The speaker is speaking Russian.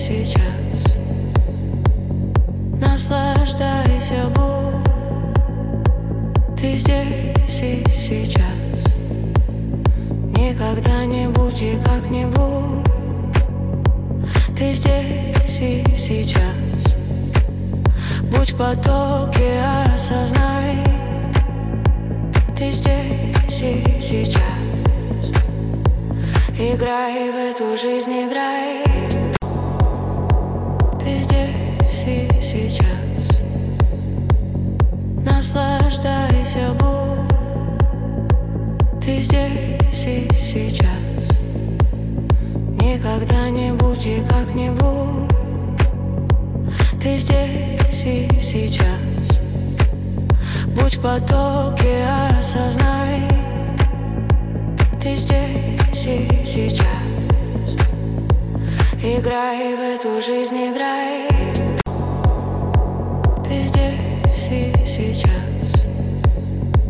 сейчас. Наслаждайся, ты здесь и сейчас. Никогда не будь и как-нибудь. Ты здесь и сейчас. Будь в потоке, осознай. Ты здесь и сейчас. Играй в эту жизнь, играй. Ты здесь и сейчас. Наслаждайся, ты здесь и сейчас. Никогда не будь и как-нибудь. Ты здесь и сейчас. Будь в потоке, осознай. Ты здесь и сейчас. Играй в эту жизнь, играй.